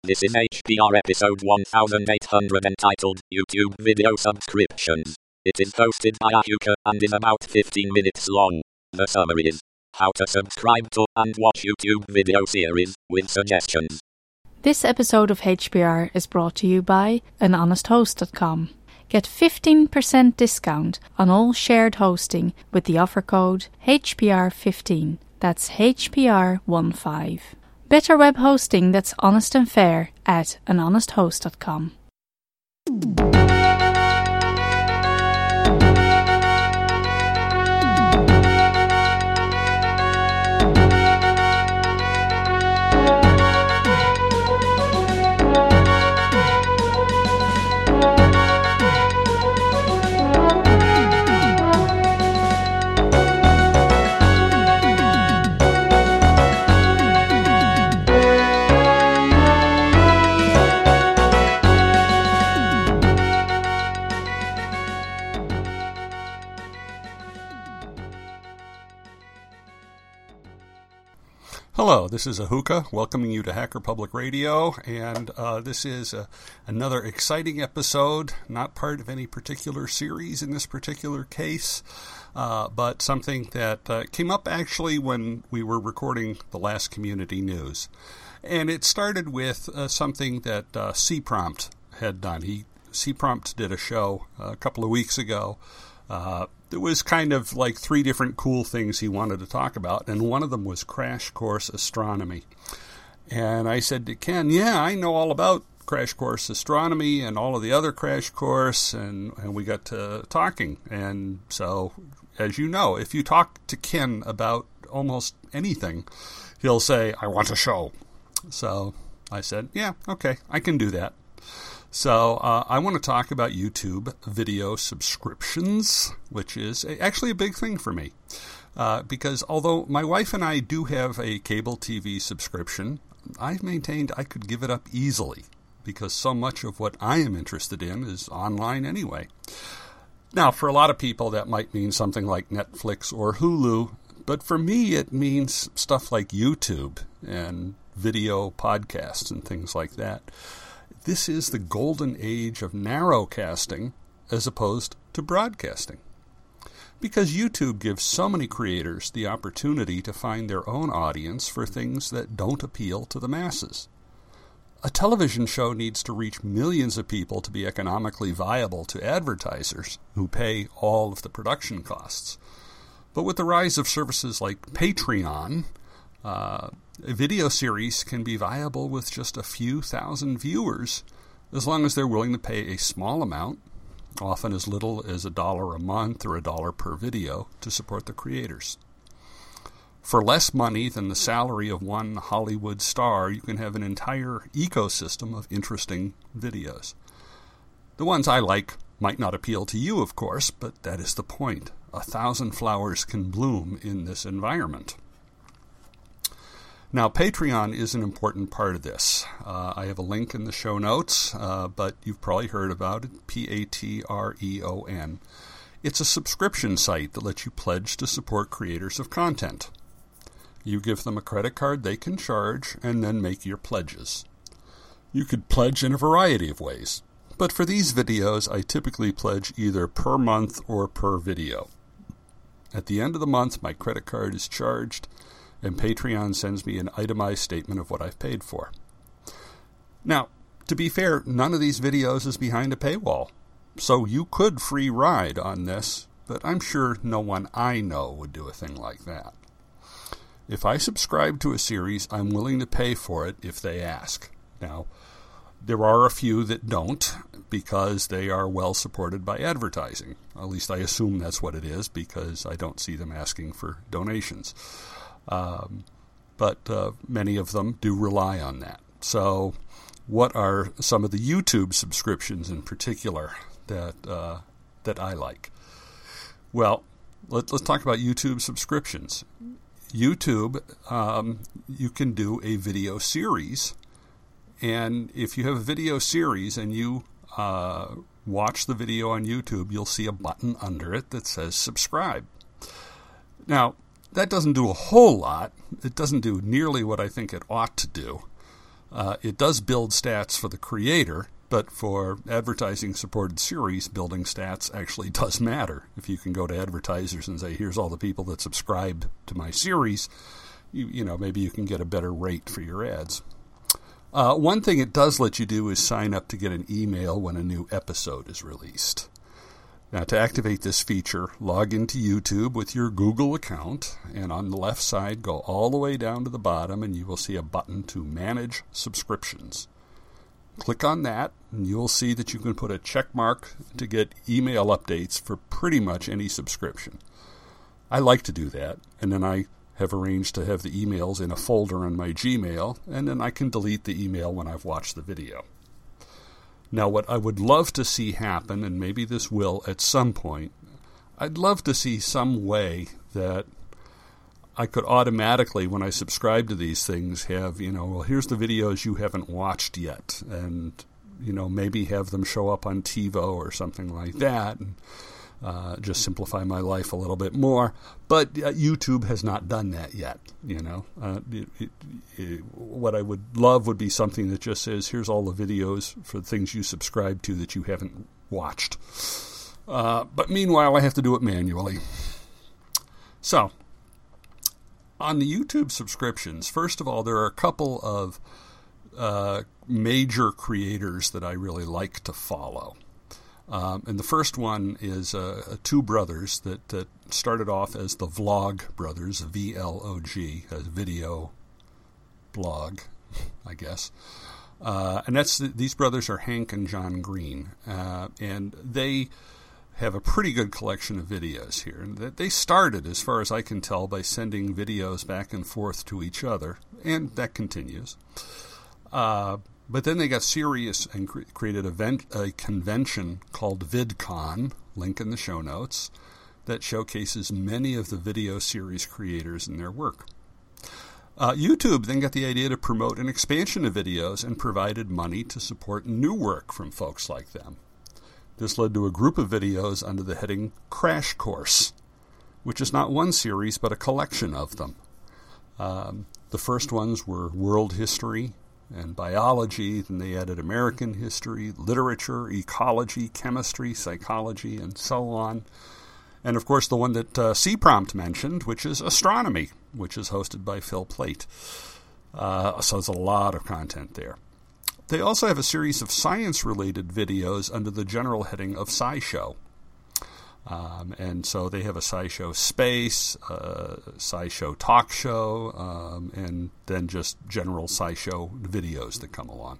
This is HPR episode 1800 entitled YouTube Video Subscriptions. It is hosted by Ahuka and is about 15 minutes long. The summary is how to subscribe to and watch YouTube video series with suggestions. This episode of HPR is brought to you by anhonesthost.com. Get 15% discount on all shared hosting with the offer code HPR15. That's HPR15. Better web hosting that's honest and fair at anhonesthost.com. Hello, this is Ahuka, welcoming you to Hacker Public Radio, and this is another exciting episode, not part of any particular series in this particular case, but something that came up actually when we were recording the last community news. And it started with something that CPrompt had done. CPrompt did a show a couple of weeks ago. There was kind of like three different cool things he wanted to talk about, and one of them was Crash Course Astronomy. And I said to Ken, yeah, I know all about Crash Course Astronomy and all of the other Crash Course, and we got to talking. And so, as you know, if you talk to Ken about almost anything, he'll say, I want a show. So I said, yeah, okay, I can do that. So I want to talk about YouTube video subscriptions, which is actually a big thing for me. Because although my wife and I do have a cable TV subscription, I've maintained I could give it up easily because so much of what I am interested in is online anyway. Now, for a lot of people, that might mean something like Netflix or Hulu, but for me, it means stuff like YouTube and video podcasts and things like that. This is the golden age of narrowcasting as opposed to broadcasting. Because YouTube gives so many creators the opportunity to find their own audience for things that don't appeal to the masses. A television show needs to reach millions of people to be economically viable to advertisers who pay all of the production costs. But with the rise of services like Patreon, a video series can be viable with just a few thousand viewers as long as they're willing to pay a small amount, often as little as $1 a month or $1 per video, to support the creators. For less money than the salary of one Hollywood star, you can have an entire ecosystem of interesting videos. The ones I like might not appeal to you, of course, but that is the point. 1,000 flowers can bloom in this environment. Now, Patreon is an important part of this. I have a link in the show notes, but you've probably heard about it, Patreon. It's a subscription site that lets you pledge to support creators of content. You give them a credit card they can charge, and then make your pledges. You could pledge in a variety of ways, but for these videos, I typically pledge either per month or per video. At the end of the month, my credit card is charged, and Patreon sends me an itemized statement of what I've paid for. Now, to be fair, none of these videos is behind a paywall, so you could free ride on this, but I'm sure no one I know would do a thing like that. If I subscribe to a series, I'm willing to pay for it if they ask. Now, there are a few that don't, because they are well supported by advertising. At least I assume that's what it is, because I don't see them asking for donations. But many of them do rely on that. So what are some of the YouTube subscriptions in particular that I like? Well, let's talk about YouTube subscriptions. YouTube, you can do a video series, and if you have a video series and you watch the video on YouTube, you'll see a button under it that says subscribe. Now, that doesn't do a whole lot. It doesn't do nearly what I think it ought to do. It does build stats for the creator, but for advertising-supported series, building stats actually does matter. If you can go to advertisers and say, here's all the people that subscribed to my series, you know, maybe you can get a better rate for your ads. One thing it does let you do is sign up to get an email when a new episode is released. Now, to activate this feature, log into YouTube with your Google account, and on the left side, go all the way down to the bottom, and you will see a button to Manage Subscriptions. Click on that, and you will see that you can put a check mark to get email updates for pretty much any subscription. I like to do that, and then I have arranged to have the emails in a folder on my Gmail, and then I can delete the email when I've watched the video. Now, what I would love to see happen, and maybe this will at some point, I'd love to see some way that I could automatically, when I subscribe to these things, have, you know, well, here's the videos you haven't watched yet, and, you know, maybe have them show up on TiVo or something like that, and just simplify my life a little bit more. But YouTube has not done that yet, you know. What I would love would be something that just says, here's all the videos for the things you subscribe to that you haven't watched. But meanwhile, I have to do it manually. So, on the YouTube subscriptions, first of all, there are a couple of major creators that I really like to follow. And the first one is two brothers that started off as the Vlog Brothers, VLOG, a video blog, I guess. And these brothers are Hank and John Green. And they have a pretty good collection of videos here. And they started, as far as I can tell, by sending videos back and forth to each other, and that continues. But then they got serious and created a convention called VidCon, link in the show notes, that showcases many of the video series creators and their work. YouTube then got the idea to promote an expansion of videos and provided money to support new work from folks like them. This led to a group of videos under the heading Crash Course, which is not one series but a collection of them. The first ones were world history and biology, then they added American history, literature, ecology, chemistry, psychology, and so on. And, of course, the one that C-Prompt mentioned, which is astronomy, which is hosted by Phil Plait. So there's a lot of content there. They also have a series of science-related videos under the general heading of SciShow. And so they have a SciShow Space, SciShow Talk Show, and then just general SciShow videos that come along.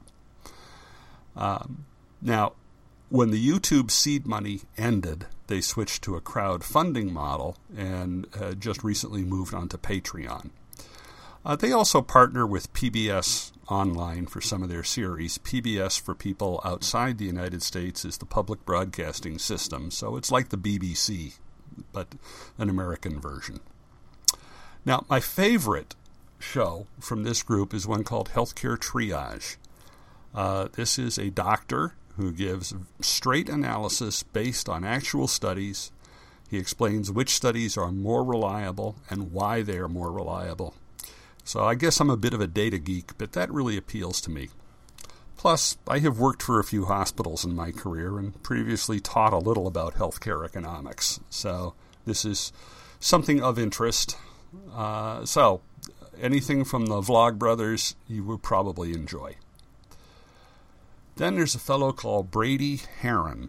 Now, when the YouTube seed money ended, they switched to a crowdfunding model and just recently moved on to Patreon. They also partner with PBS Online for some of their series. PBS, for people outside the United States, is the public broadcasting system, so it's like the BBC, but an American version. Now, my favorite show from this group is one called Healthcare Triage. This is a doctor who gives straight analysis based on actual studies. He explains which studies are more reliable and why they are more reliable. So I guess I'm a bit of a data geek, but that really appeals to me. Plus, I have worked for a few hospitals in my career and previously taught a little about healthcare economics. So this is something of interest. So anything from the Vlog Brothers you would probably enjoy. Then there's a fellow called Brady Heron.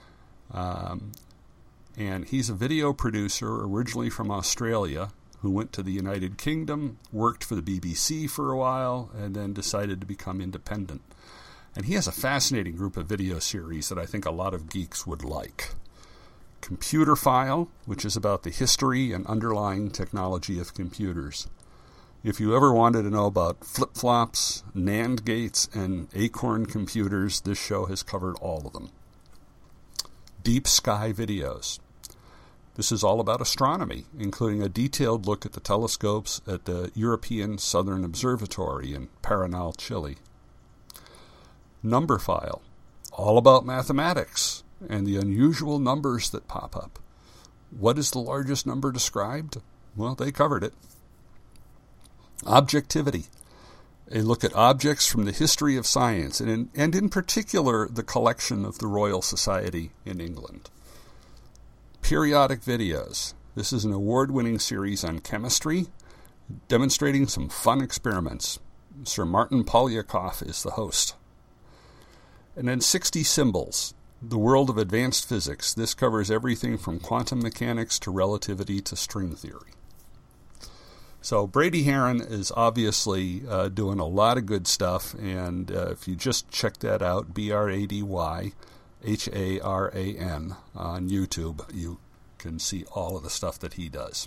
And he's a video producer originally from Australia, who went to the United Kingdom, worked for the BBC for a while, and then decided to become independent. And he has a fascinating group of video series that I think a lot of geeks would like. Computer File, which is about the history and underlying technology of computers. If you ever wanted to know about flip-flops, NAND gates, and Acorn computers, this show has covered all of them. Deep Sky Videos. This is all about astronomy, including a detailed look at the telescopes at the European Southern Observatory in Paranal, Chile. Numberphile, all about mathematics and the unusual numbers that pop up. What is the largest number described? Well, they covered it. Objectivity, a look at objects from the history of science, and in particular the collection of the Royal Society in England. Periodic videos. This is an award-winning series on chemistry, demonstrating some fun experiments. Sir Martin Polyakov is the host. And then 60 Symbols, the world of advanced physics. This covers everything from quantum mechanics to relativity to string theory. So Brady Haran is obviously doing a lot of good stuff, and if you just check that out, BradyHaran on YouTube, you can see all of the stuff that he does.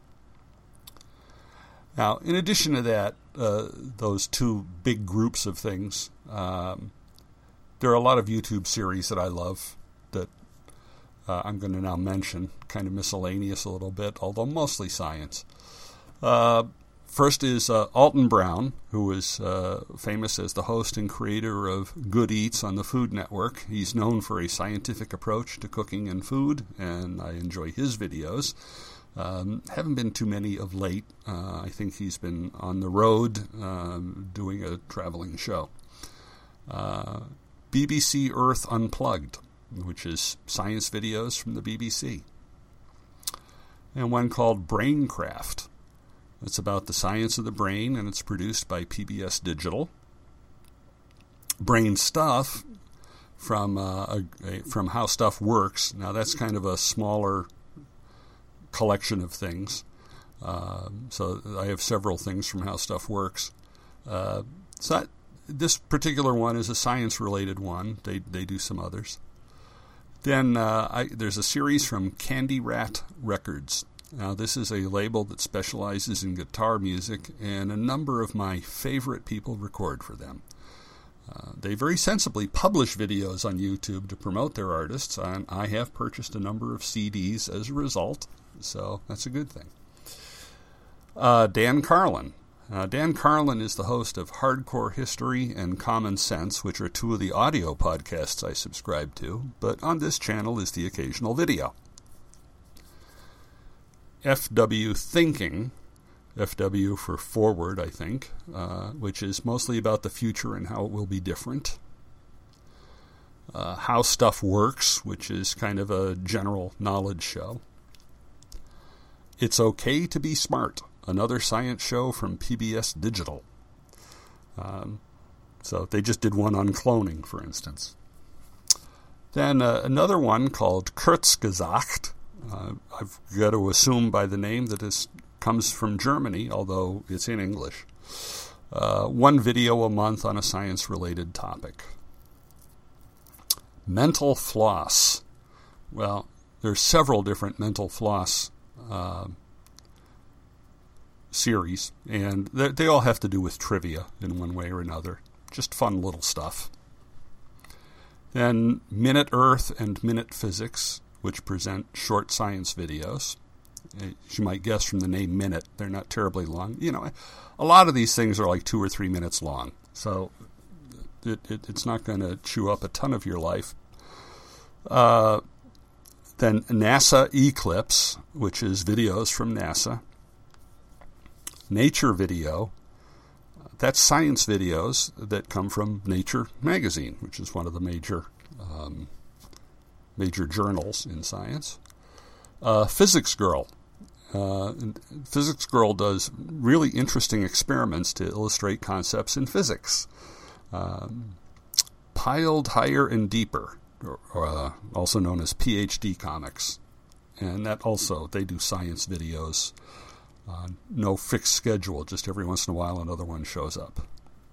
Now, in addition to that, those two big groups of things, there are a lot of YouTube series that I love that I'm going to now mention, kind of miscellaneous a little bit, although mostly science. First is Alton Brown, who is famous as the host and creator of Good Eats on the Food Network. He's known for a scientific approach to cooking and food, and I enjoy his videos. Haven't been too many of late. I think he's been on the road doing a traveling show. BBC Earth Unplugged, which is science videos from the BBC. And one called Braincraft. It's about the science of the brain, and it's produced by PBS Digital. Brain Stuff, from How Stuff Works. Now, that's kind of a smaller collection of things. So I have several things from How Stuff Works. This particular one is a science-related one. They do some others. Then there's a series from Candy Rat Records. Now, this is a label that specializes in guitar music, and a number of my favorite people record for them. They very sensibly publish videos on YouTube to promote their artists, and I have purchased a number of CDs as a result, so that's a good thing. Dan Carlin. Dan Carlin is the host of Hardcore History and Common Sense, which are two of the audio podcasts I subscribe to, but on this channel is the occasional video. FW Thinking, FW for forward, I think, which is mostly about the future and how it will be different. How Stuff Works, which is kind of a general knowledge show. It's Okay to Be Smart, another science show from PBS Digital. So they just did one on cloning, for instance. Then another one called Kurzgesagt. I've got to assume by the name that this comes from Germany, although it's in English. One video a month on a science-related topic. Mental Floss. Well, there's several different Mental Floss series, and they all have to do with trivia in one way or another. Just fun little stuff. Then Minute Earth and Minute Physics, which present short science videos. As you might guess from the name Minute, they're not terribly long. You know, a lot of these things are like 2 or 3 minutes long, so it's not going to chew up a ton of your life. Then NASA Eclipse, which is videos from NASA. Nature Video, that's science videos that come from Nature magazine, which is one of the major journals in science. Physics Girl. Physics Girl does really interesting experiments to illustrate concepts in physics. Piled Higher and Deeper, or also known as PhD Comics. And that also, they do science videos. No fixed schedule, just every once in a while another one shows up.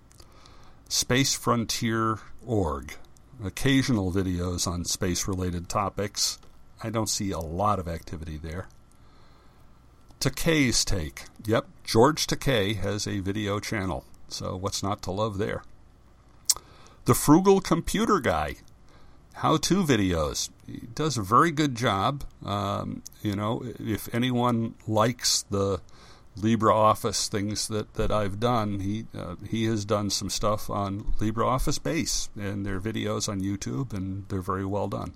Spacefrontier.org. Occasional videos on space-related topics. I don't see a lot of activity there. Takei's Take. Yep, George Takei has a video channel, so what's not to love there? The Frugal Computer Guy. How-to videos. He does a very good job. If anyone likes the LibreOffice things that I've done, he has done some stuff on LibreOffice Base, and their videos on YouTube, and they're very well done.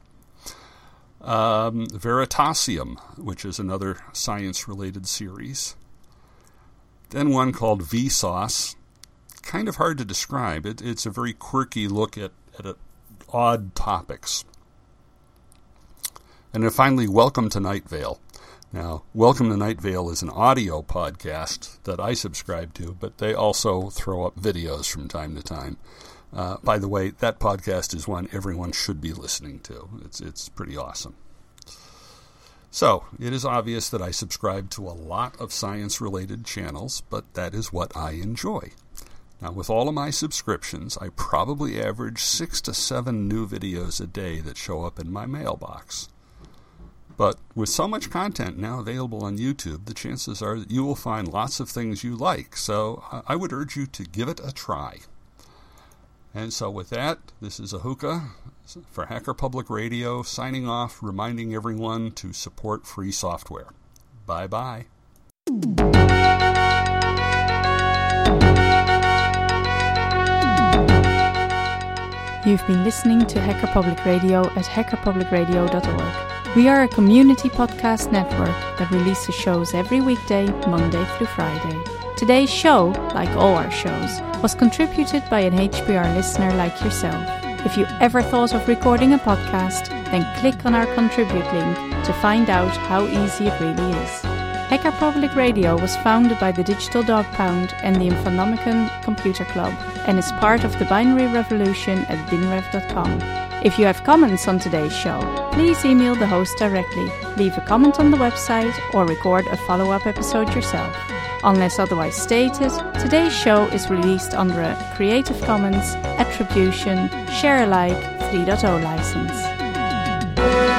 Veritasium, which is another science-related series. Then one called Vsauce. kind of hard to describe. It's a very quirky look at odd topics. And then finally, Welcome to Night Vale. Now, Welcome to Night Vale is an audio podcast that I subscribe to, but they also throw up videos from time to time. By the way, that podcast is one everyone should be listening to. It's pretty awesome. So, it is obvious that I subscribe to a lot of science-related channels, but that is what I enjoy. Now, with all of my subscriptions, I probably average 6 to 7 new videos a day that show up in my mailbox. But with so much content now available on YouTube, the chances are that you will find lots of things you like, so I would urge you to give it a try. And so with that, this is Ahuka for Hacker Public Radio, signing off, reminding everyone to support free software. Bye-bye. You've been listening to Hacker Public Radio at hackerpublicradio.org. We are a community podcast network that releases shows every weekday, Monday through Friday. Today's show, like all our shows, was contributed by an HPR listener like yourself. If you ever thought of recording a podcast, then click on our contribute link to find out how easy it really is. Hacker Public Radio was founded by the Digital Dog Pound and the Infonomicon Computer Club and is part of the binary revolution at binrev.com. If you have comments on today's show, please email the host directly, leave a comment on the website, or record a follow-up episode yourself. Unless otherwise stated, today's show is released under a Creative Commons Attribution Share Alike 3.0 license.